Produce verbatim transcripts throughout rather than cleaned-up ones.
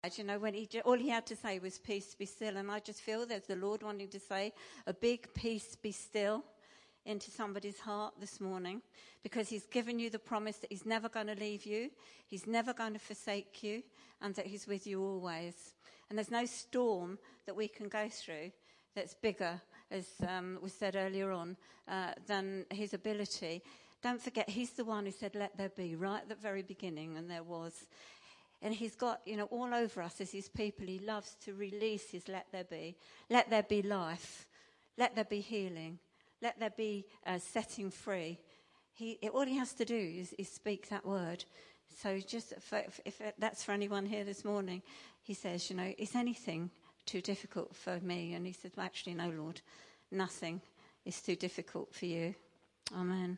You know, when he all he had to say was peace be still, and I just feel there's the Lord wanting to say a big peace be still into somebody's heart this morning, because he's given you the promise that he's never going to leave you, he's never going to forsake you, and that he's with you always. And there's no storm that we can go through that's bigger, as um, was said earlier on, uh, than his ability. Don't forget, he's the one who said, let there be, right at the very beginning, and there was. And he's got, you know, all over us as his people, he loves to release his let there be. Let there be life. Let there be healing. Let there be uh, setting free. He, it, all he has to do is, is speak that word. So just for, if, if that's for anyone here this morning, he says, you know, is anything too difficult for me? And he said, well, actually, no, Lord, nothing is too difficult for you. Amen.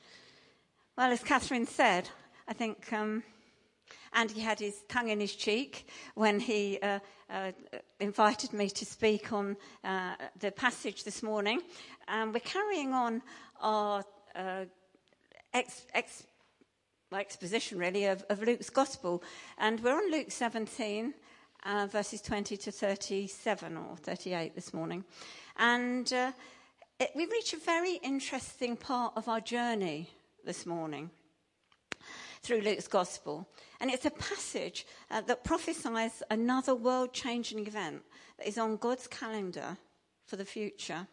Well, as Catherine said, I think... Um, Andy had his tongue in his cheek when he uh, uh, invited me to speak on uh, the passage this morning. Um, we're carrying on our uh, ex, ex, well, exposition, really, of, of Luke's Gospel. And we're on Luke seventeen, uh, verses twenty to thirty-seven or thirty-eight this morning. And uh, it, we reach a very interesting part of our journey this morning through Luke's Gospel. And it's a passage uh, that prophesies another world-changing event that is on God's calendar for the future.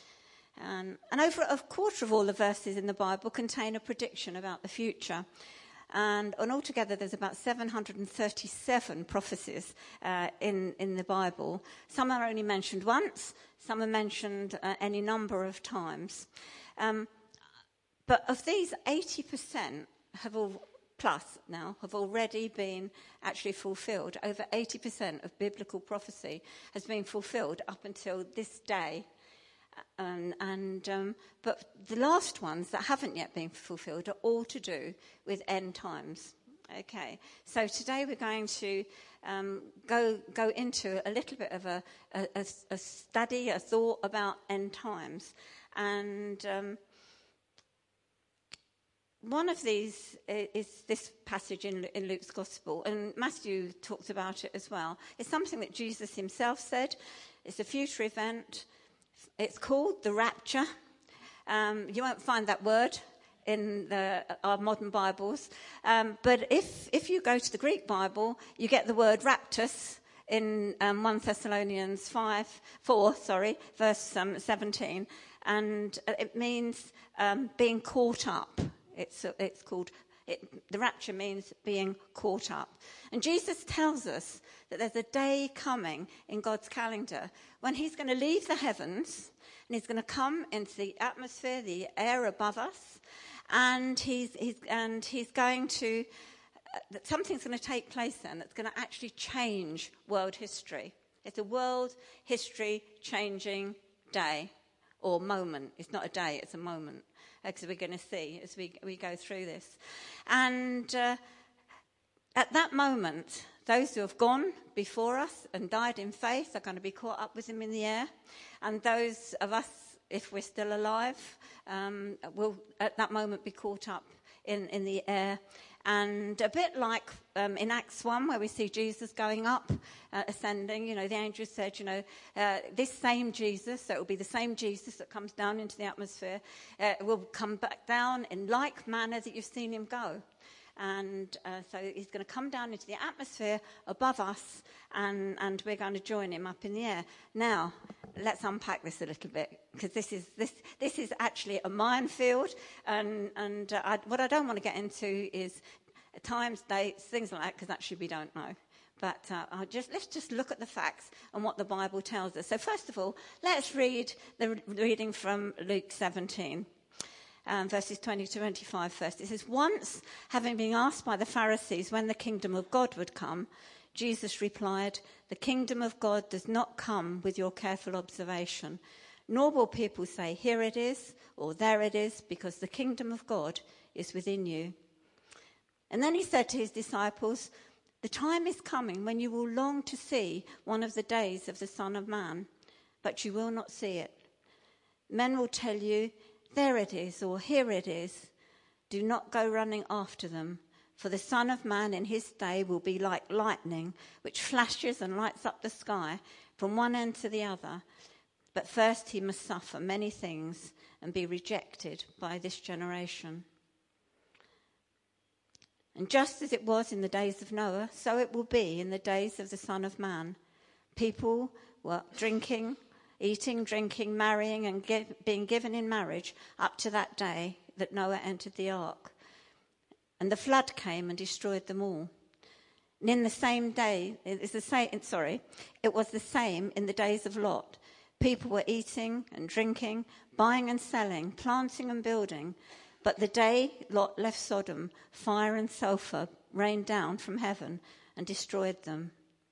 Um, and over a quarter of all the verses in the Bible contain a prediction about the future. And, and altogether there's about seven hundred thirty-seven prophecies uh, in, in the Bible. Some are only mentioned once, some are mentioned uh, any number of times. Um, but of these, eighty percent have all... plus now have already been actually fulfilled. Over eighty percent of biblical prophecy has been fulfilled up until this day. And, and um, but the last ones that haven't yet been fulfilled are all to do with end times. Okay, so today we're going to um, go go into a little bit of a, a, a study, a thought about end times. And um, one of these is this passage in, in Luke's Gospel, and Matthew talks about it as well. It's something that Jesus himself said. It's a future event. It's called the rapture. Um, you won't find that word in the, our modern Bibles. Um, but if, if you go to the Greek Bible, you get the word raptus in um, First Thessalonians five, four, sorry, verse um, seventeen. And it means um, being caught up. It's, it's called, it, the rapture means being caught up. And Jesus tells us that there's a day coming in God's calendar when he's going to leave the heavens and he's going to come into the atmosphere, the air above us, and he's, he's, and he's going to, uh, something's going to take place then that's going to actually change world history. It's a world history changing day or moment. It's not a day, it's a moment. Because we're going to see as we, we go through this. And uh, at that moment, those who have gone before us and died in faith are going to be caught up with him in the air. And those of us, if we're still alive, um, will at that moment be caught up in, in the air. And a bit like um, in Acts one, where we see Jesus going up, uh, ascending, you know, the angel said, you know, uh, this same Jesus, so it will be the same Jesus that comes down into the atmosphere, uh, will come back down in like manner that you've seen him go. And uh, so he's going to come down into the atmosphere above us, and, and we're going to join him up in the air. Now, let's unpack this a little bit, because this is this this is actually a minefield, and and uh, I, what I don't want to get into is times, dates, things like that, because actually we don't know. But uh, I'll just let's just look at the facts and what the Bible tells us. So first of all, let's read the reading from Luke seventeen. Um, verses twenty to twenty-five first. It says, once, having been asked by the Pharisees when the kingdom of God would come, Jesus replied, the kingdom of God does not come with your careful observation, nor will people say, here it is, or there it is, because the kingdom of God is within you. And then he said to his disciples, the time is coming when you will long to see one of the days of the Son of Man, but you will not see it. Men will tell you, there it is, or here it is. Do not go running after them, For the Son of Man in his day will be like lightning, which flashes and lights up the sky from one end to the other. But first he must suffer many things and be rejected by this generation. And just as it was in the days of Noah, so it will be in the days of the Son of Man. People were drinking, eating, drinking, marrying, and give, being given in marriage up to that day that Noah entered the ark. And the flood came and destroyed them all. And in the same day, it's the same, sorry, it was the same in the days of Lot. People were eating and drinking, buying and selling, planting and building. But the day Lot left Sodom, fire and sulfur rained down from heaven and destroyed them.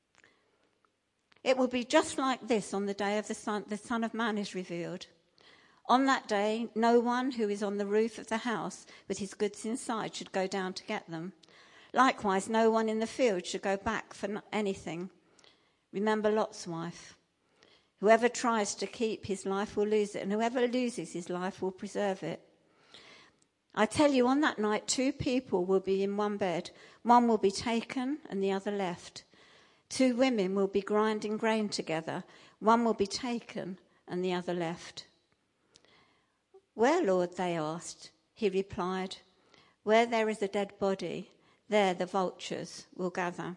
It will be just like this on the day of the Son, the Son of Man is revealed. On that day, no one who is on the roof of the house with his goods inside should go down to get them. Likewise, no one in the field should go back for anything. Remember Lot's wife. Whoever tries to keep his life will lose it, and whoever loses his life will preserve it. I tell you, on that night, two people will be in one bed. One will be taken and the other left. Two women will be grinding grain together. One will be taken and the other left. Where, Lord, they asked. He replied, where there is a dead body, there the vultures will gather.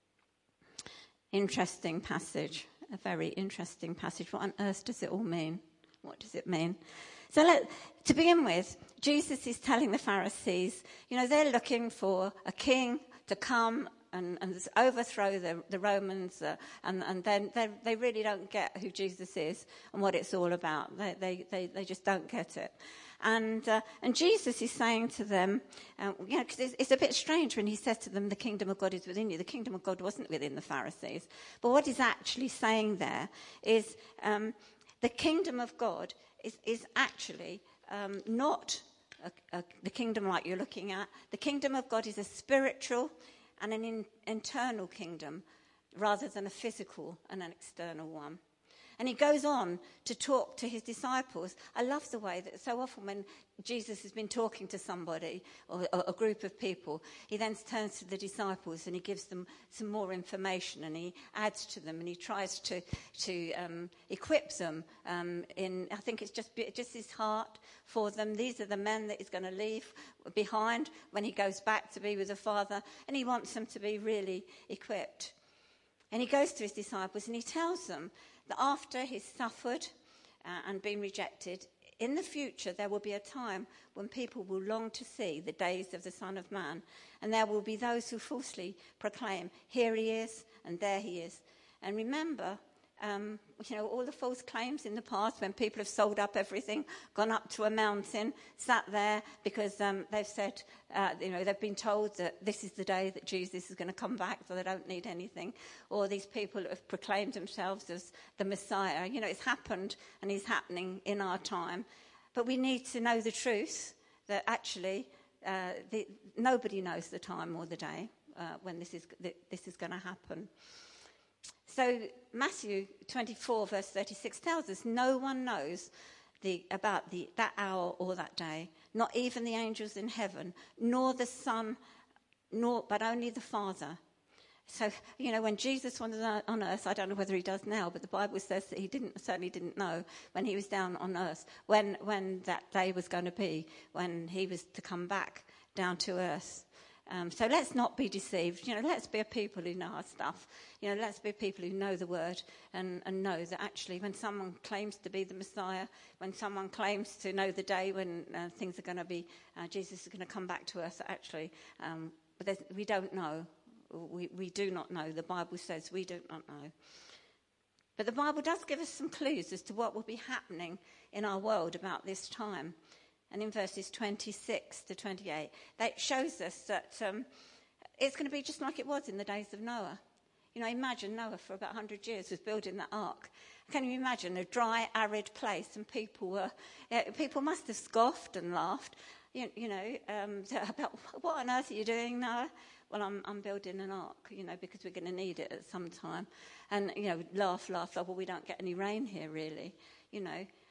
Interesting passage, a very interesting passage. What on earth does it all mean? What does it mean? So let, to begin with, Jesus is telling the Pharisees, you know, they're looking for a king to come and, and overthrow the, the Romans, uh, and, and then they, they really don't get who Jesus is and what it's all about. They, they, they, they just don't get it. And uh, and Jesus is saying to them, uh, you know, because it's, it's a bit strange when he says to them, the kingdom of God is within you. The kingdom of God wasn't within the Pharisees. But what he's actually saying there is um, the kingdom of God is, is actually um, not a, a, the kingdom like you're looking at. The kingdom of God is a spiritual and an in, internal kingdom rather than a physical and an external one. And he goes on to talk to his disciples. I love the way that so often when Jesus has been talking to somebody or a group of people, he then turns to the disciples and he gives them some more information and he adds to them and he tries to to um, equip them um, in, I think it's just just his heart for them. These are the men that he's going to leave behind when he goes back to be with the Father, and he wants them to be really equipped. And he goes to his disciples and he tells them that after he's suffered uh, and been rejected, in the future there will be a time when people will long to see the days of the Son of Man, and there will be those who falsely proclaim, here he is and there he is. And remember, um, you know, all the false claims in the past when people have sold up everything, gone up to a mountain, sat there because um, they've said, uh, you know, they've been told that this is the day that Jesus is going to come back, so they don't need anything. Or these people have proclaimed themselves as the Messiah. You know, it's happened and it's happening in our time. But we need to know the truth that actually uh, the, nobody knows the time or the day uh, when this is this is going to happen. So Matthew twenty-four verse thirty-six tells us no one knows the, about the, that hour or that day, not even the angels in heaven, nor the Son, nor but only the Father. So, you know, when Jesus was on earth, I don't know whether he does now, but the Bible says that he didn't certainly didn't know when he was down on earth, when when that day was going to be, when he was to come back down to earth. Um, so let's not be deceived. You know, let's be a people who know our stuff. You know, let's be people who know the word and, and know that actually when someone claims to be the Messiah, when someone claims to know the day when uh, things are going to be, uh, Jesus is going to come back to us, actually, um, but we don't know. We, we do not know. The Bible says we do not know. But the Bible does give us some clues as to what will be happening in our world about this time. And in verses twenty-six to twenty-eight, that shows us that um, it's going to be just like it was in the days of Noah. You know, imagine Noah for about one hundred years was building that ark. Can you imagine a dry, arid place, and people were, uh, people must have scoffed and laughed. You, you know, um, about what on earth are you doing, Noah? Well, I'm, I'm building an ark, you know, because we're going to need it at some time. And, you know, laugh, laugh, laugh, well, we don't get any rain here, really, you know.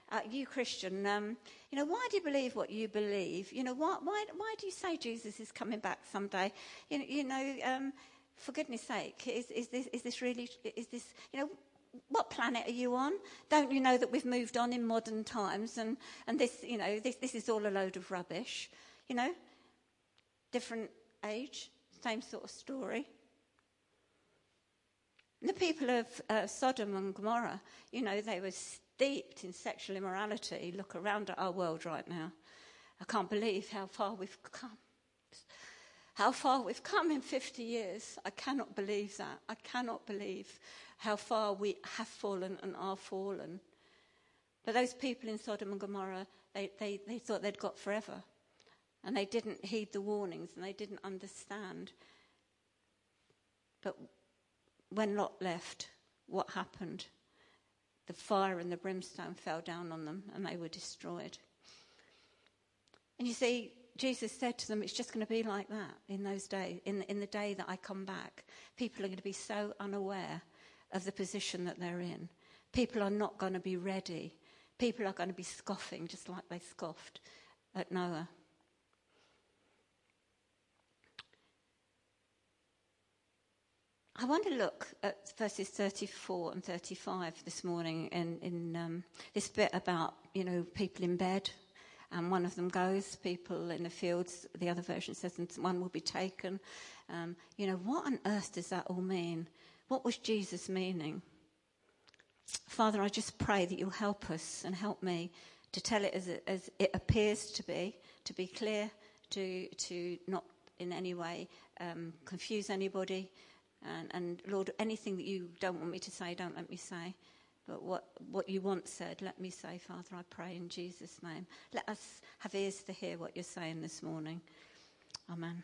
uh, you Christian, um, you know, why do you believe what you believe? You know, why why why do you say Jesus is coming back someday? You know, you know, um, for goodness sake, is is this is this really is this you know? What planet are you on? Don't you know that we've moved on in modern times, and, and this, you know, this, this is all a load of rubbish, you know? Different age, same sort of story. And the people of uh, Sodom and Gomorrah, you know, they were steeped in sexual immorality. Look around at our world right now. I can't believe how far we've come. How far we've come in fifty years. I cannot believe that. I cannot believe how far we have fallen and are fallen. But those people in Sodom and Gomorrah, they, they, they thought they'd got forever. And they didn't heed the warnings and they didn't understand. But when Lot left, what happened? The fire and the brimstone fell down on them and they were destroyed. And you see, Jesus said to them, it's just going to be like that in those days, in, in the day that I come back. People are going to be so unaware of the position that they're in. People are not going to be ready. People are going to be scoffing, just like they scoffed at Noah. I want to look at verses thirty-four and thirty-five this morning in, in um, this bit about, you know, people in bed. And one of them goes, people in the fields, the other version says, and one will be taken. Um, you know, what on earth does that all mean? What was Jesus meaning? Father, I just pray that you'll help us and help me to tell it as it, as it appears to be, to be clear, to to not in any way um, confuse anybody. And, and Lord, anything that you don't want me to say, don't let me say. But what, what you want said, let me say, Father, I pray in Jesus' name. Let us have ears to hear what you're saying this morning. Amen.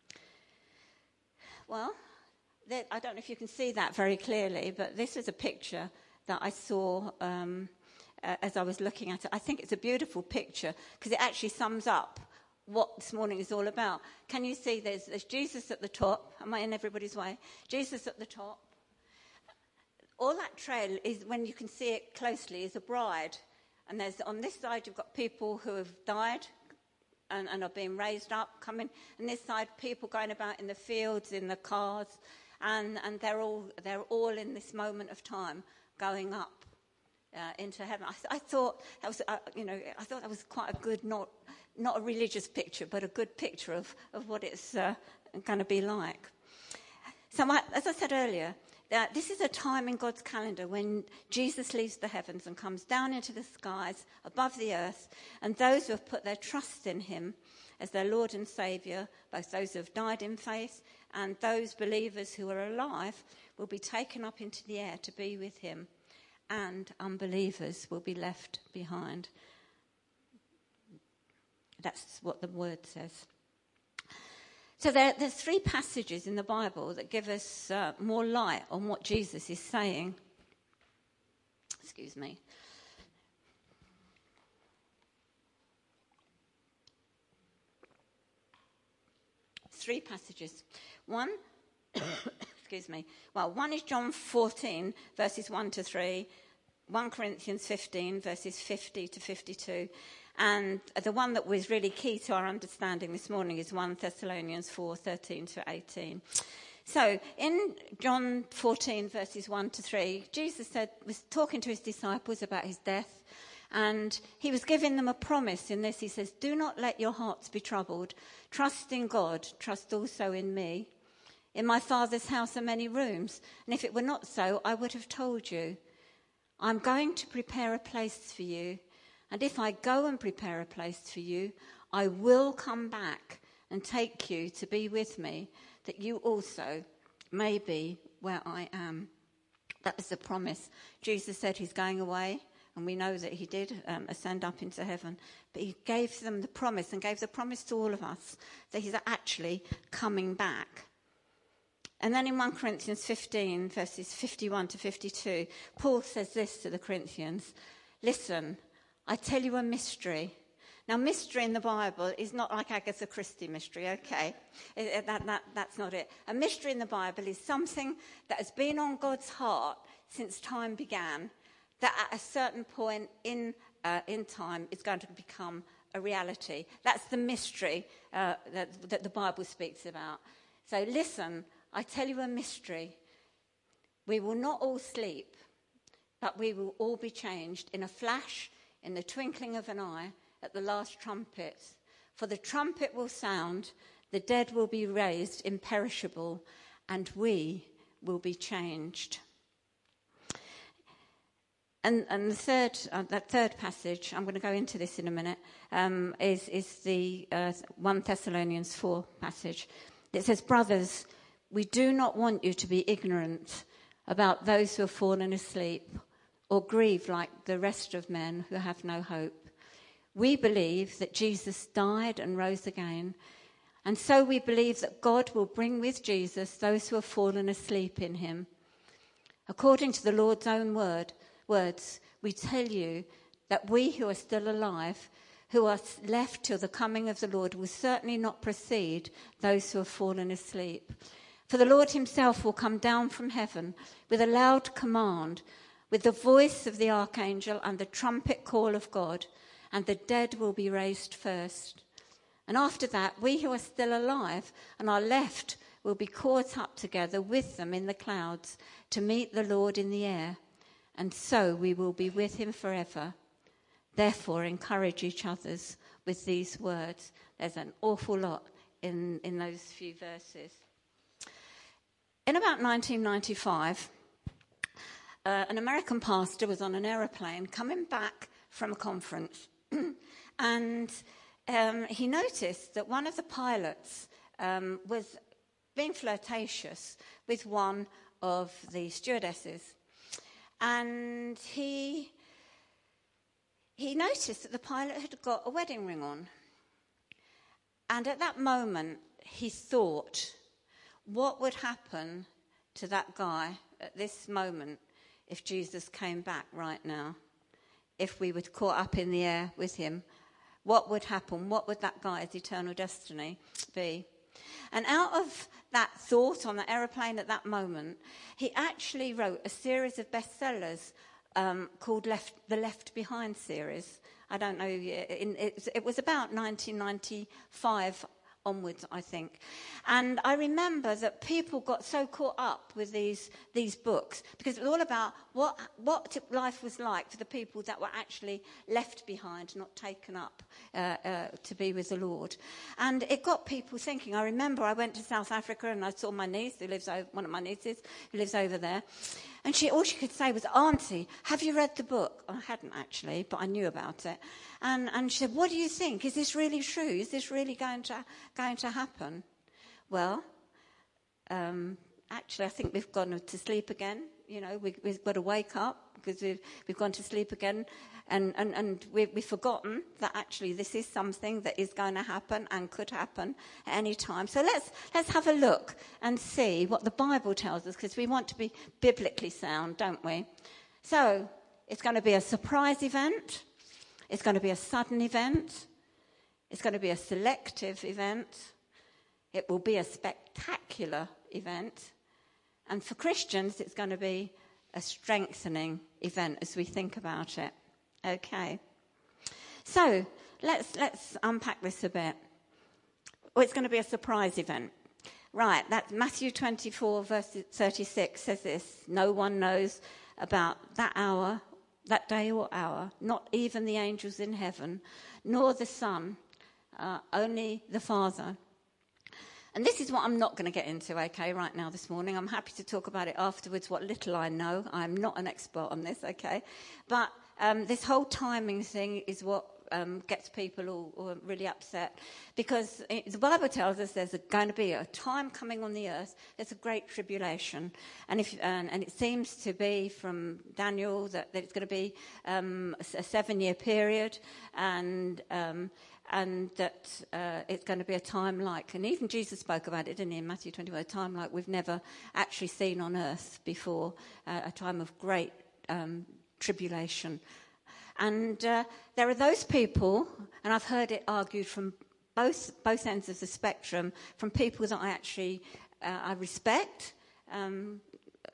Well, there, I don't know if you can see that very clearly, but this is a picture that I saw um, uh, as I was looking at it. I think it's a beautiful picture because it actually sums up what this morning is all about. Can you see there's, there's Jesus at the top? Am I in everybody's way? Jesus at the top. All that trail is, when you can see it closely, is a bride. And there's on this side you've got people who have died and, and are being raised up, coming. And this side, people going about in the fields, in the cars, and, and they're all they're all in this moment of time going up uh, into heaven. I, I thought that was, uh, you know, I thought that was quite a good, not not a religious picture, but a good picture of of what it's uh, going to be like. So, my, as I said earlier. Uh, this is a time in God's calendar when Jesus leaves the heavens and comes down into the skies above the earth, and those who have put their trust in him as their Lord and Saviour, both those who have died in faith and those believers who are alive, will be taken up into the air to be with him, and unbelievers will be left behind. That's what the word says. So there, there's three passages in the Bible that give us uh, more light on what Jesus is saying. Excuse me. Three passages. One, excuse me. Well, one is John fourteen, verses one to three. First Corinthians fifteen, verses fifty to fifty-two. And the one that was really key to our understanding this morning is First Thessalonians four, thirteen to eighteen. So in John fourteen, verses one to three, Jesus said, was talking to his disciples about his death, and he was giving them a promise in this. He says, do not let your hearts be troubled. Trust in God. Trust also in me. In my Father's house are many rooms, and if it were not so, I would have told you. I'm going to prepare a place for you. And if I go and prepare a place for you, I will come back and take you to be with me, that you also may be where I am. That was the promise. Jesus said he's going away, and we know that he did um, ascend up into heaven. But he gave them the promise, and gave the promise to all of us, that he's actually coming back. And then in First Corinthians fifteen, verses fifty-one to fifty-two, Paul says this to the Corinthians, listen, I tell you a mystery. Now, mystery in the Bible is not like Agatha Christie mystery, okay? It, it, that, that, that's not it. A mystery in the Bible is something that has been on God's heart since time began, that at a certain point in uh, in time is going to become a reality. That's the mystery uh, that, that the Bible speaks about. So listen, I tell you a mystery. We will not all sleep, but we will all be changed in a flash, in the twinkling of an eye, at the last trumpet. For the trumpet will sound, the dead will be raised imperishable, and we will be changed. And, and the third, uh, that third passage, I'm going to go into this in a minute, um, is, is the uh, First Thessalonians four passage. It says, brothers, we do not want you to be ignorant about those who have fallen asleep or grieve like the rest of men who have no hope. We believe that Jesus died and rose again, and so we believe that God will bring with Jesus those who have fallen asleep in him. According to the Lord's own word, words, we tell you that we who are still alive, who are left till the coming of the Lord, will certainly not precede those who have fallen asleep. For the Lord himself will come down from heaven with a loud command, with the voice of the archangel and the trumpet call of God, and the dead will be raised first. And after that, we who are still alive and are left will be caught up together with them in the clouds to meet the Lord in the air, and so we will be with him forever. Therefore, encourage each other with these words. There's an awful lot in, in those few verses. In about nineteen ninety-five, uh, an American pastor was on an aeroplane coming back from a conference, and um, he noticed that one of the pilots um, was being flirtatious with one of the stewardesses. And he, he noticed that the pilot had got a wedding ring on. And at that moment, he thought, what would happen to that guy at this moment if Jesus came back right now? If we were caught up in the air with him, what would happen? What would that guy's eternal destiny be? And out of that thought on the aeroplane at that moment, he actually wrote a series of bestsellers um, called Left, the Left Behind series. I don't know, in, it, it was about nineteen ninety-five onwards, I think. And I remember that people got so caught up with these these books because it was all about what what life was like for the people that were actually left behind, not taken up uh, uh, to be with the Lord. And it got people thinking. I remember I went to South Africa and I saw my niece, who lives over, one of my nieces, who lives over there. And she all she could say was, Auntie, have you read the book? I hadn't actually, but I knew about it. And, and she said, what do you think? Is this really true? Is this really going to going to happen? Well, um, actually, I think we've gone to sleep again. You know, we, we've got to wake up because we've, we've gone to sleep again. And, and, and we, we've forgotten that actually this is something that is going to happen and could happen at any time. So let's let's have a look and see what the Bible tells us, because we want to be biblically sound, don't we? So it's going to be a surprise event. It's going to be a sudden event. It's going to be a selective event. It will be a spectacular event. And for Christians, it's going to be a strengthening event as we think about it. Okay. So let's let's unpack this a bit. Well, it's going to be a surprise event. Right, that's Matthew twenty-four, verse thirty-six says this. No one knows about that hour, that day or hour, not even the angels in heaven, nor the Son, uh, only the Father. And this is what I'm not going to get into, okay, right now this morning. I'm happy to talk about it afterwards, what little I know. I'm not an expert on this, okay? But um, this whole timing thing is what um, gets people all, all really upset. Because it, the Bible tells us there's a, going to be a time coming on the earth. There's a great tribulation. And, if, and, and it seems to be from Daniel that, that it's going to be um, a, a seven-year period. And... Um, and that uh, it's going to be a time like, and even Jesus spoke about it, didn't he, in Matthew twenty-one, a time like we've never actually seen on earth before, uh, a time of great um, tribulation. And uh, there are those people, and I've heard it argued from both both ends of the spectrum, from people that I actually uh, I respect, um,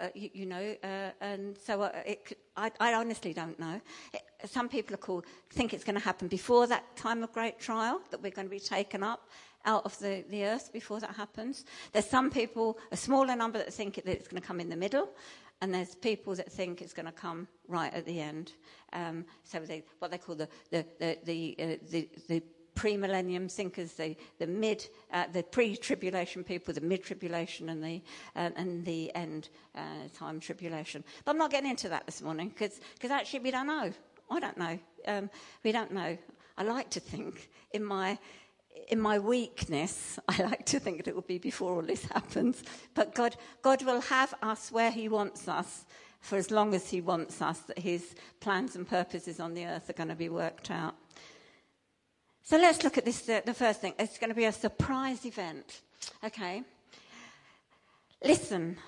uh, you, you know, uh, and so uh, it, I, I honestly don't know. It, some people are called, think it's going to happen before that time of great trial, that we're going to be taken up out of the, the earth before that happens. There's some people, a smaller number, that think that it's going to come in the middle, and there's people that think it's going to come right at the end. Um, so they, what they call the the the the, uh, the, the pre-millennium thinkers, the the mid, uh, the pre-tribulation people, the mid-tribulation, and the uh, and the end uh, time tribulation. But I'm not getting into that this morning because because actually we don't know. I don't know. Um, we don't know. I like to think in my in my weakness, I like to think that it will be before all this happens. But God, God will have us where He wants us for as long as He wants us. That His plans and purposes on the earth are going to be worked out. So let's look at this, uh, the first thing. It's going to be a surprise event. Okay. Listen.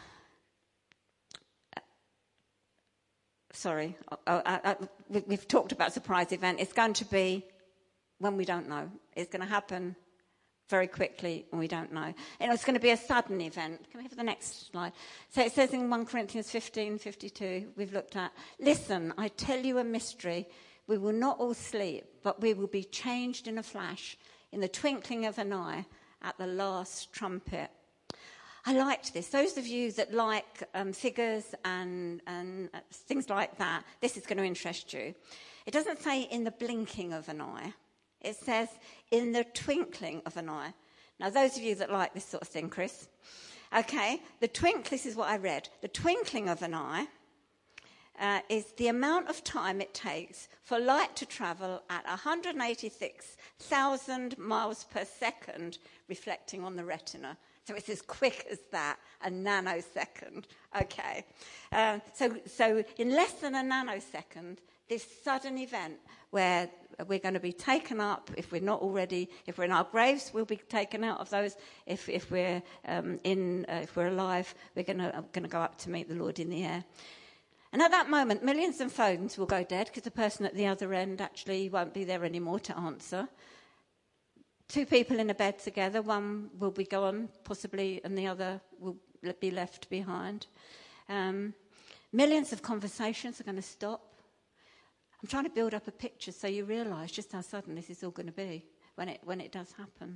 Sorry. I, I, I, we've talked about surprise event. It's going to be when we don't know. It's going to happen very quickly and we don't know. And it's going to be a sudden event. Can we have the next slide? So it says in First Corinthians fifteen fifty-two, we've looked at, listen, I tell you a mystery. We will not all sleep, but we will be changed in a flash, in the twinkling of an eye, at the last trumpet. I liked this. Those of you that like um, figures and, and uh, things like that, this is going to interest you. It doesn't say in the blinking of an eye. It says in the twinkling of an eye. Now, those of you that like this sort of thing, Chris, okay, the twink, this is what I read. The twinkling of an eye Uh, is the amount of time it takes for light to travel at one hundred eighty-six thousand miles per second, reflecting on the retina. So it's as quick as that, a nanosecond. Okay. Uh, so, so in less than a nanosecond, this sudden event where we're going to be taken up, if we're not already, if we're in our graves, we'll be taken out of those. If, if we're um, in, uh, if we're alive, we're going to uh, going to go up to meet the Lord in the air. And at that moment, millions of phones will go dead because the person at the other end actually won't be there anymore to answer. Two people in a bed together, one will be gone, possibly, and the other will be left behind. Um, millions of conversations are going to stop. I'm trying to build up a picture so you realise just how sudden this is all going to be when it when it does happen.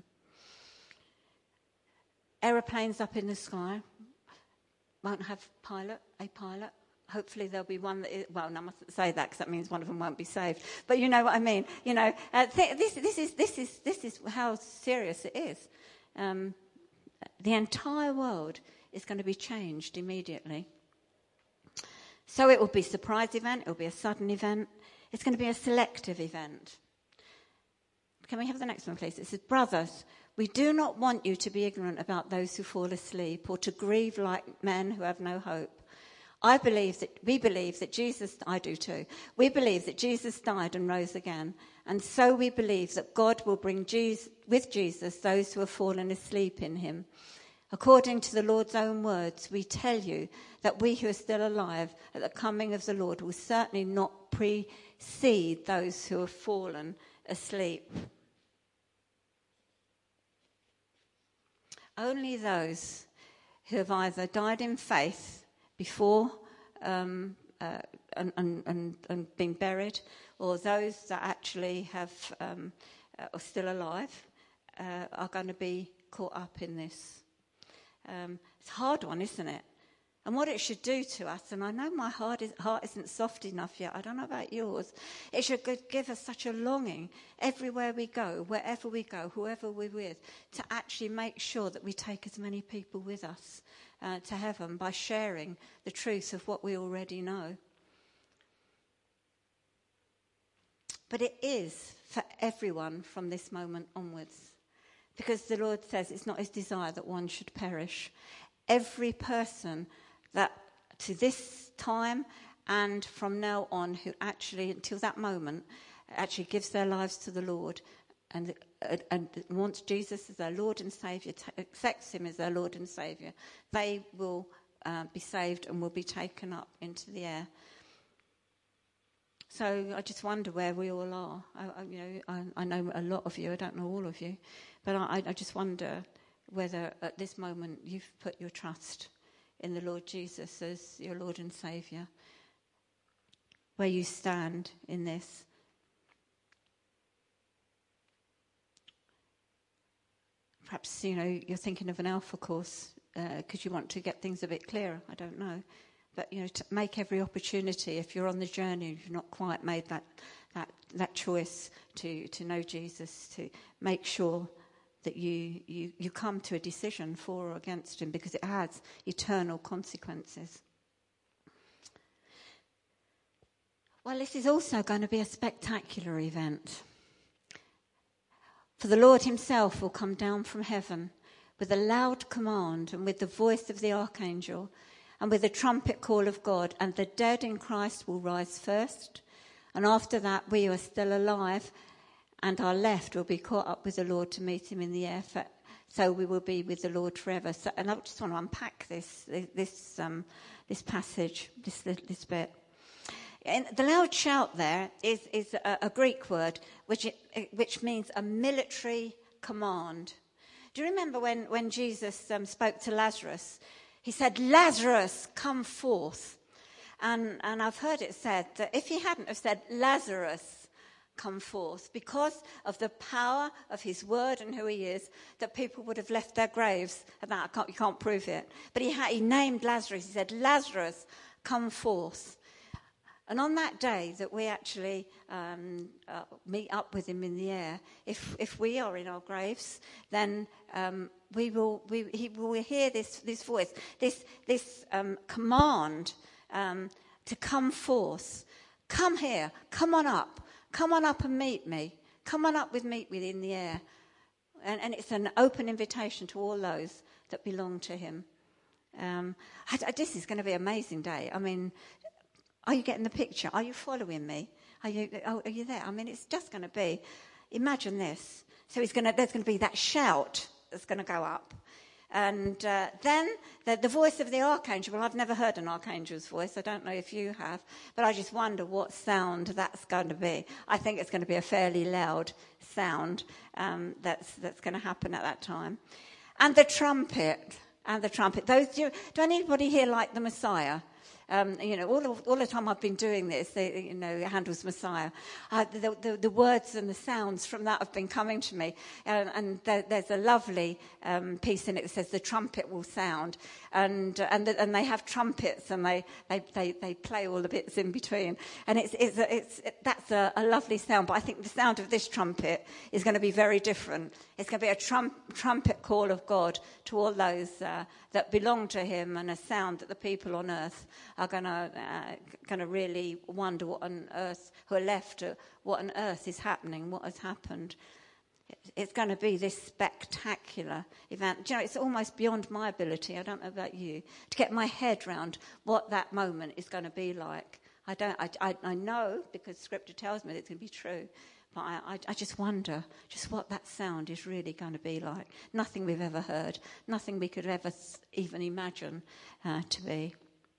Aeroplanes up in the sky won't have pilot, a pilot. Hopefully there'll be one that is, well, no, I mustn't say that because that means one of them won't be saved. But you know what I mean. You know, uh, th- this, this is this is this is how serious it is. Um, the entire world is going to be changed immediately. So it will be a surprise event. It will be a sudden event. It's going to be a selective event. Can we have the next one, please? It says, brothers, we do not want you to be ignorant about those who fall asleep or to grieve like men who have no hope. I believe that we believe that Jesus, I do too, we believe that Jesus died and rose again. And so we believe that God will bring Jesus, with Jesus those who have fallen asleep in him. According to the Lord's own words, we tell you that we who are still alive at the coming of the Lord will certainly not precede those who have fallen asleep. Only those who have either died in faith before um, uh, and, and, and, and been buried, or those that actually have um, uh, are still alive, uh, are going to be caught up in this. Um, it's a hard one, isn't it? And what it should do to us, and I know my heart, is, heart isn't soft enough yet, I don't know about yours, it should give us such a longing everywhere we go, wherever we go, whoever we're with, to actually make sure that we take as many people with us uh, to heaven by sharing the truth of what we already know. But it is for everyone from this moment onwards. Because the Lord says it's not his desire that one should perish. Every person that to this time and from now on who actually, until that moment, actually gives their lives to the Lord and, uh, and wants Jesus as their Lord and Saviour, t- accepts him as their Lord and Saviour, they will uh, be saved and will be taken up into the air. So I just wonder where we all are. I, I, you know, I, I know a lot of you. I don't know all of you, but I, I just wonder whether at this moment you've put your trust in the Lord Jesus as your Lord and Saviour, where you stand in this. Perhaps, you know, you're thinking of an Alpha course because uh, you want to get things a bit clearer. I don't know. But, you know, to make every opportunity, if you're on the journey, if you've not quite made that that, that choice to, to know Jesus, to make sure that you, you, you come to a decision for or against him, because it has eternal consequences. Well, this is also going to be a spectacular event. For the Lord himself will come down from heaven with a loud command and with the voice of the archangel and with the trumpet call of God, and the dead in Christ will rise first, and after that we who are still alive and are left will be caught up with the Lord to meet him in the air, for, so we will be with the Lord forever. So, and I just want to unpack this this um, this passage, this this bit. And the loud shout there is is a, a Greek word which it, which means a military command. Do you remember when when Jesus um, spoke to Lazarus? He said, "Lazarus, come forth." And and I've heard it said that if he hadn't have said, "Lazarus, come forth," because of the power of his word and who he is, that people would have left their graves. And that I can't, you can't prove it. But he had, he named Lazarus. He said, "Lazarus, come forth." And on that day that we actually um, uh, meet up with him in the air, if if we are in our graves, then um, we will we he will hear this this voice, this this um, command um, to come forth. Come here, come on up, come on up and meet me. Come on up with meet me in the air, and, and it's an open invitation to all those that belong to him. Um, I, I, this is going to be an amazing day. I mean. Are you getting the picture? Are you following me? Are you, are you there? I mean, it's just going to be, imagine this. So he's going to, there's going to be that shout that's going to go up. And uh, then the, the voice of the archangel. Well, I've never heard an archangel's voice. I don't know if you have. But I just wonder what sound that's going to be. I think it's going to be a fairly loud sound um, that's, that's going to happen at that time. And the trumpet. And the trumpet. Those, do, do anybody here like the Messiah? Um, you know, all the, all the time I've been doing this, they, you know, Handel's Messiah, uh, the, the, the words and the sounds from that have been coming to me. And, and there, there's a lovely um, piece in it that says the trumpet will sound. And uh, and, the, and they have trumpets, and they, they, they, they play all the bits in between. And it's it's, a, it's it, that's a, a lovely sound. But I think the sound of this trumpet is going to be very different. It's going to be a trump, trumpet call of God to all those uh, that belong to him, and a sound that the people on earth are going to uh, going to really wonder what on earth, who are left, uh, what on earth is happening, what has happened. It's going to be this spectacular event. Do you know, it's almost beyond my ability, I don't know about you, to get my head round what that moment is going to be like. I don't. I, I, I know, because Scripture tells me that it's going to be true, but I, I, I just wonder just what that sound is really going to be like. Nothing we've ever heard, nothing we could ever even imagine uh, to be.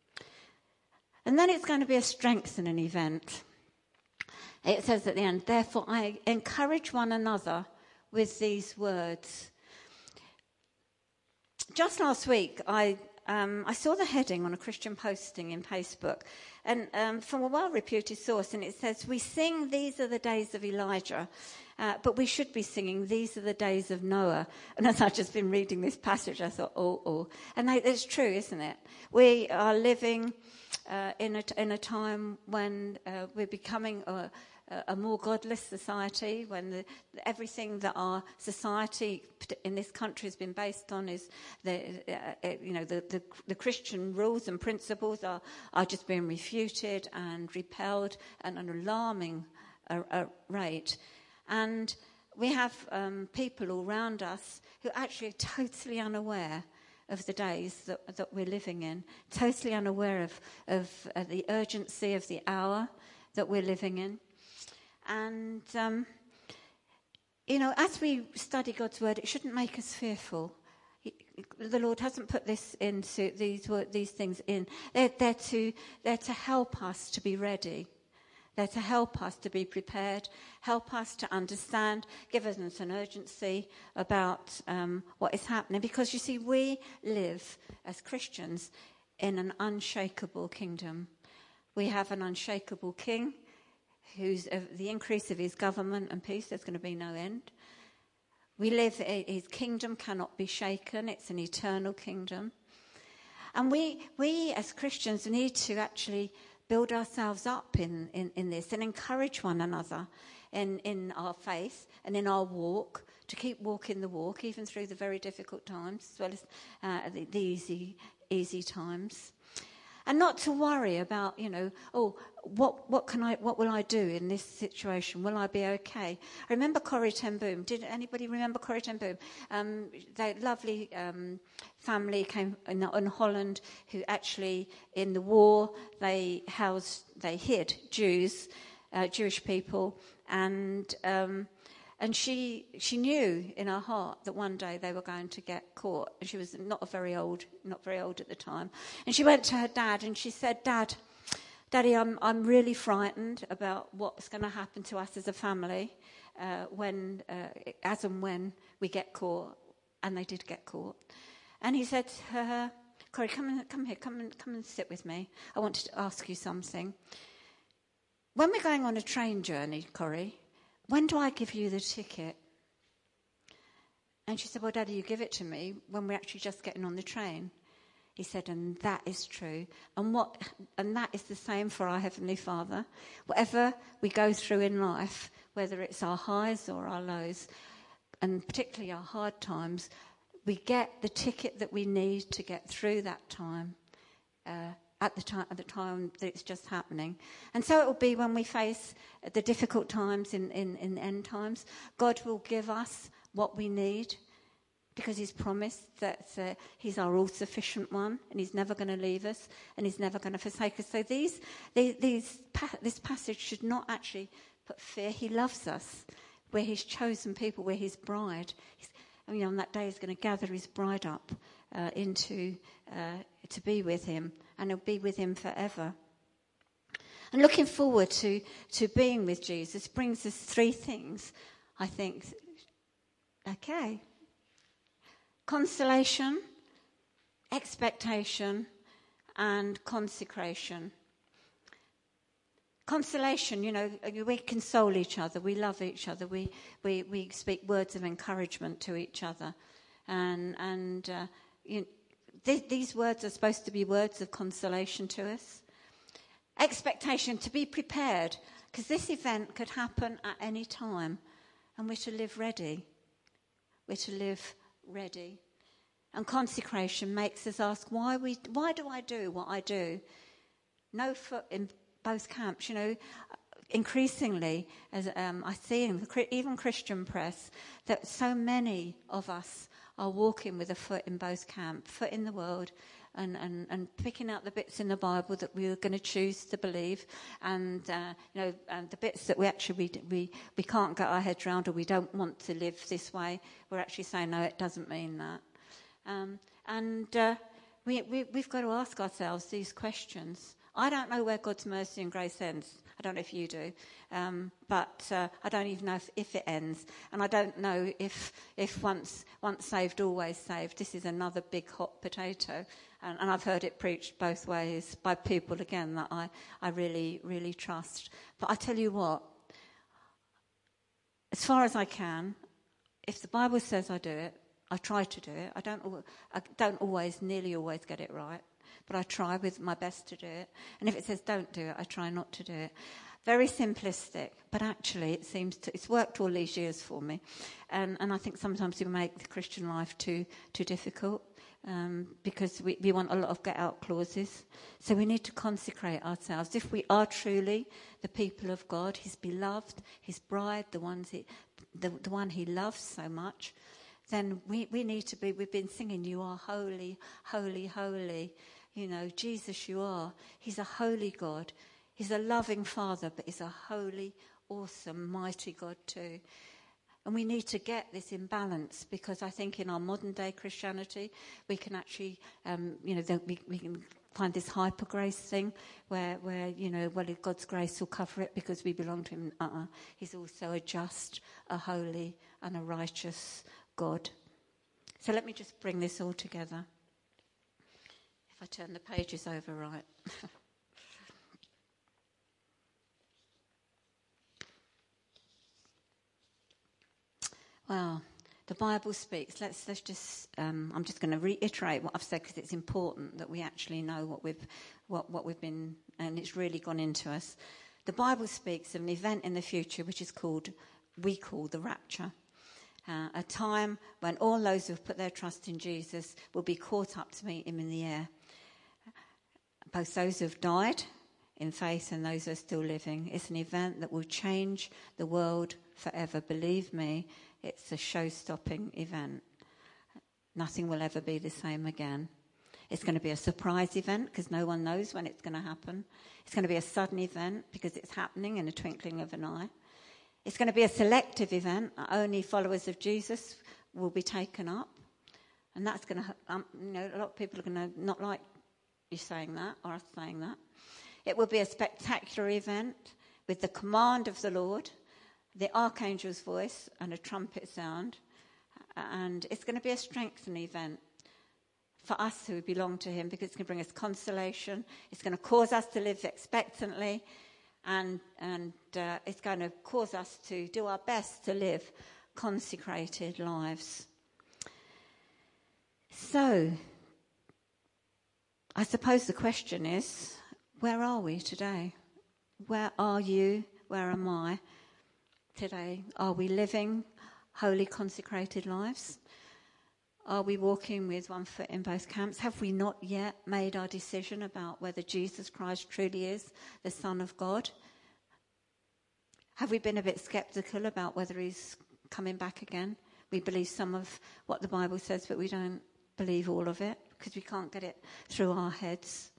And then it's going to be a strengthening event. It says at the end, "Therefore I encourage one another with these words." Just last week, I um, I saw the heading on a Christian posting in Facebook, and um, from a well-reputed source, and it says, "We sing, these are the days of Elijah, uh, but we should be singing, these are the days of Noah." And as I've just been reading this passage, I thought, oh, oh. And they, it's true, isn't it? We are living uh, in, a, in a time when uh, we're becoming a, a more godless society, when the, everything that our society in this country has been based on is the, uh, you know, the, the, the Christian rules and principles are, are just being refuted and repelled at an alarming uh, uh, rate. And we have um, people all around us who actually are totally unaware of the days that, that we're living in, totally unaware of, of uh, the urgency of the hour that we're living in. And, um, you know, as we study God's word, it shouldn't make us fearful. He, the Lord hasn't put this into these these things in. They're, they're to they're to help us to be ready. They're to help us to be prepared, help us to understand, give us an urgency about um, what is happening. Because, you see, we live as Christians in an unshakable kingdom. We have an unshakable king who's uh, the increase of his government and peace, there's going to be no end. We live, his kingdom cannot be shaken. It's an eternal kingdom. And we, we as Christians need to actually build ourselves up in, in, in this and encourage one another in, in our faith and in our walk, to keep walking the walk, even through the very difficult times, as well as uh, the, the easy, easy times. And not to worry about, you know, oh, what what can I, what will I do in this situation? Will I be okay? I remember Corrie ten Boom. Did anybody remember Corrie ten Boom? Um, the lovely um, family came in, in Holland who actually, in the war, they housed, they hid Jews, uh, Jewish people, and um, and she she knew in her heart that one day they were going to get caught. And she was not a very old, not very old at the time. And she went to her dad and she said, "Dad, Daddy, I'm I'm really frightened about what's going to happen to us as a family uh, when, uh, as and when we get caught." And they did get caught. And he said to her, "Corrie, come and come here, come and come and sit with me. I want to ask you something. When we're going on a train journey, Corrie, when do I give you the ticket?" And she said, "Well, Daddy, you give it to me when we're actually just getting on the train." He said, "And that is true. And what, and that is the same for our Heavenly Father. Whatever we go through in life, whether it's our highs or our lows, and particularly our hard times, we get the ticket that we need to get through that time, uh, at the time at the time that it's just happening." And so it will be when we face the difficult times in, in, in end times. God will give us what we need, because he's promised that uh, he's our all-sufficient one, and he's never going to leave us, and he's never going to forsake us. So these, these, these pa- this passage should not actually put fear. He loves us. We're his chosen people. We're his bride. He's, you know, on that day he's going to gather his bride up uh, into uh, to be with him, and he'll be with him forever. And looking forward to, to being with Jesus brings us three things, I think. Okay. Consolation, expectation, and consecration. Consolation, you know, we console each other, we love each other, we we, we speak words of encouragement to each other. And, and uh, you know, th- these words are supposed to be words of consolation to us. Expectation, to be prepared, because this event could happen at any time, and we're to live ready. We're to live ready. And consecration makes us ask, why we why do I do what I do? No foot in both camps. You know, increasingly, as um, I see in the, even Christian press, that so many of us are walking with a foot in both camps, foot in the world, and, and, and picking out the bits in the Bible that we are going to choose to believe, and uh, you know, and the bits that we actually we, we we can't get our heads around, or we don't want to live this way. We're actually saying, no, it doesn't mean that. Um, and uh, we, we, we've got to ask ourselves these questions. I don't know where God's mercy and grace ends. I don't know if you do. Um, but uh, I don't even know if, if it ends. And I don't know if if once once saved, always saved. This is another big hot potato. And, and I've heard it preached both ways by people, again, that I, I really, really trust. But I tell you what, as far as I can, if the Bible says I do it, I try to do it. I don't, I don't always, nearly always get it right, but I try with my best to do it. And if it says don't do it, I try not to do it. Very simplistic, but actually it seems to, it's worked all these years for me. And, and I think sometimes we make the Christian life too too difficult um, because we, we want a lot of get-out clauses. So we need to consecrate ourselves. If we are truly the people of God, his beloved, his bride, the ones he, the, the one he loves so much, then we, we need to be, we've been singing, you are holy, holy, holy. You know, Jesus, you are. He's a holy God. He's a loving Father, but he's a holy, awesome, mighty God too. And we need to get this in balance, because I think in our modern day Christianity, we can actually, um, you know, we, we can find this hyper grace thing where, where you know, well, God's grace will cover it because we belong to him. Uh-uh. He's also a just, a holy, and a righteous God. So let me just bring this all together. If I turn the pages over right. Well, the Bible speaks. Let's let's just. Um, I'm just going to reiterate what I've said because it's important that we actually know what we've what what we've been, and it's really gone into us. The Bible speaks of an event in the future which is called we call the rapture, uh, a time when all those who have put their trust in Jesus will be caught up to meet him in the air. Both those who have died in faith and those who are still living. It's an event that will change the world forever. Believe me. It's a show-stopping event. Nothing will ever be the same again. It's going to be a surprise event because no one knows when it's going to happen. It's going to be a sudden event because it's happening in a twinkling of an eye. It's going to be a selective event. Only followers of Jesus will be taken up. And that's going to, um, you know, a lot of people are going to not like you saying that or us saying that. It will be a spectacular event with the command of the Lord, the archangel's voice and a trumpet sound, and it's going to be a strengthening event for us who belong to him because it's going to bring us consolation, it's going to cause us to live expectantly, and and uh, it's going to cause us to do our best to live consecrated lives. So, I suppose the question is, where are we today? Where are you? Where am I? Today, are we living holy, consecrated lives? Are we walking with one foot in both camps? Have we not yet made our decision about whether Jesus Christ truly is the Son of God? Have we been a bit sceptical about whether he's coming back again? We believe some of what the Bible says, but we don't believe all of it because we can't get it through our heads.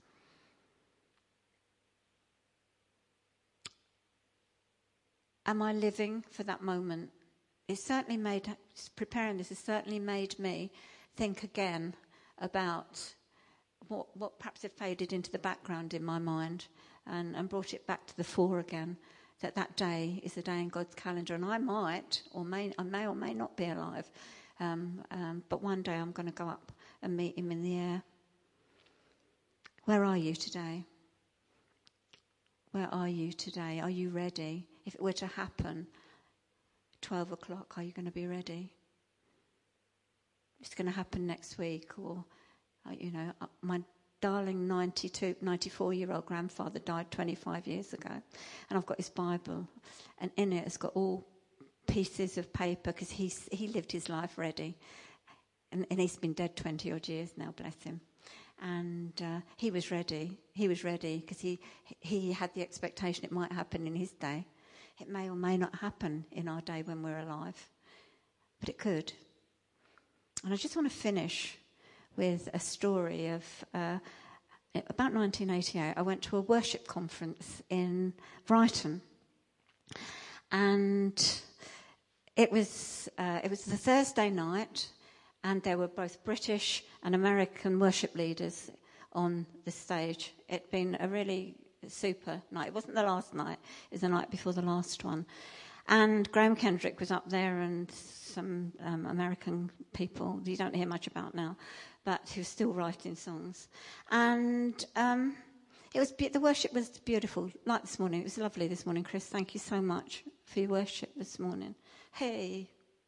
Am I living for that moment? It's certainly made, preparing this has certainly made me think again about what, what perhaps had faded into the background in my mind and, and brought it back to the fore again, that that day is a day in God's calendar, and I might or may, I may or may not be alive, um, um, but one day I'm going to go up and meet him in the air. Where are you today? Where are you today? Are you ready? If it were to happen, twelve o'clock, are you going to be ready? It's going to happen next week, or, uh, you know, uh, my darling ninety-two, ninety-four-year-old grandfather died twenty-five years ago, and I've got his Bible, and in it it's got all pieces of paper, because he's he lived his life ready, and, and he's been dead twenty-odd years now, bless him. And uh, he was ready. He was ready because he he had the expectation it might happen in his day. It may or may not happen in our day when we're alive, but it could. And I just want to finish with a story of uh, about nineteen eighty-eight. I went to a worship conference in Brighton, and it was uh, it was the Thursday night. And there were both British and American worship leaders on the stage. It'd been a really super night. It wasn't the last night. It was the night before the last one. And Graham Kendrick was up there and some um, American people you don't hear much about now, but who were still writing songs. And um, it was be- the worship was beautiful, like this morning. It was lovely this morning, Chris. Thank you so much for your worship this morning. Hey.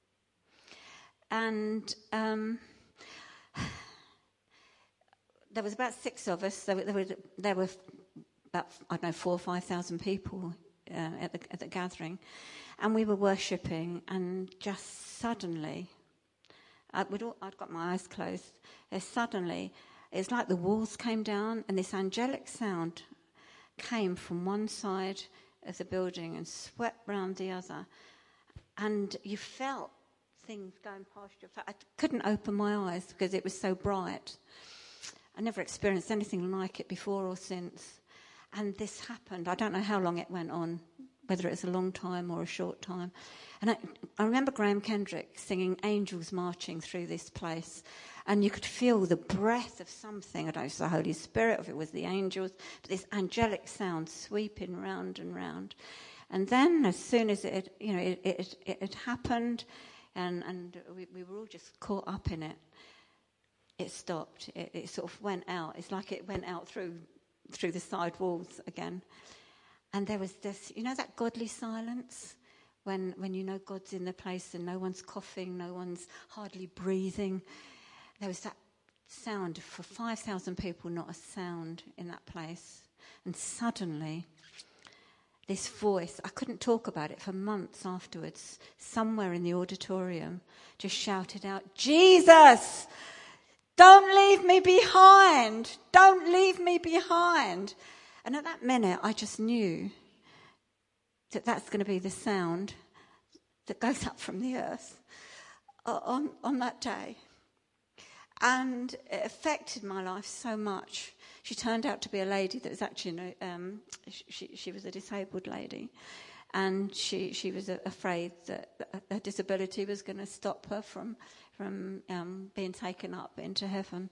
And um, there was about six of us. There were, there were, there were about, I don't know, four or five thousand people uh, at, the, at the gathering. And we were worshipping, and just suddenly, I would all, I'd got my eyes closed. Uh, suddenly, it's like the walls came down, and this angelic sound came from one side of the building and swept round the other. And you felt things going past your face. I couldn't open my eyes because it was so bright. I never experienced anything like it before or since. And this happened. I don't know how long it went on, whether it's a long time or a short time. And I, I remember Graham Kendrick singing Angels Marching Through This Place. And you could feel the breath of something. I don't know if it was the Holy Spirit, or if it was the angels, but this angelic sound sweeping round and round. And then as soon as it had, you know, it, it, it had happened, and, and we, we were all just caught up in it, it stopped. It, it sort of went out. It's like it went out through through the side walls again. And there was this, you know, that godly silence when when you know God's in the place and no one's coughing, no one's hardly breathing. There was that sound for five thousand people, not a sound in that place. And suddenly, this voice, I couldn't talk about it for months afterwards, somewhere in the auditorium, just shouted out, "Jesus! Don't leave me behind! Don't leave me behind!" And at that minute, I just knew that that's going to be the sound that goes up from the earth on, on that day. And it affected my life so much. She turned out to be a lady that was actually, um, she, she was a disabled lady. And she, she was afraid that her disability was going to stop her from, from um, being taken up into heaven.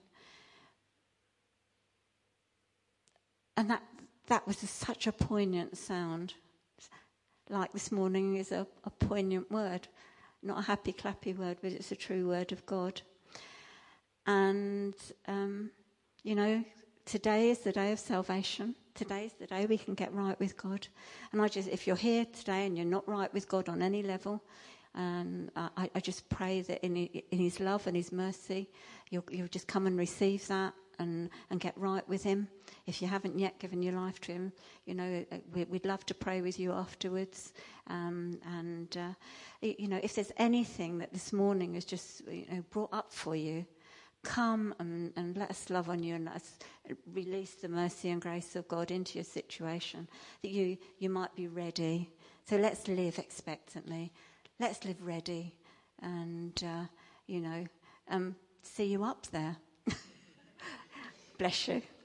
And that that was a, such a poignant sound. Like this morning is a, a poignant word. Not a happy, clappy word, but it's a true word of God. And, um, you know, today is the day of salvation. Today is the day we can get right with God. And I just, if you're here today and you're not right with God on any level, um, I, I just pray that in, in His love and His mercy, you'll, you'll just come and receive that and, and get right with Him. If you haven't yet given your life to Him, you know, we, we'd love to pray with you afterwards. Um, and, uh, you know, if there's anything that this morning has just, you know, brought up for you, come and, and let us love on you and let us release the mercy and grace of God into your situation, that you, you might be ready. So let's live expectantly. Let's live ready and, uh, you know, um, see you up there. Bless you.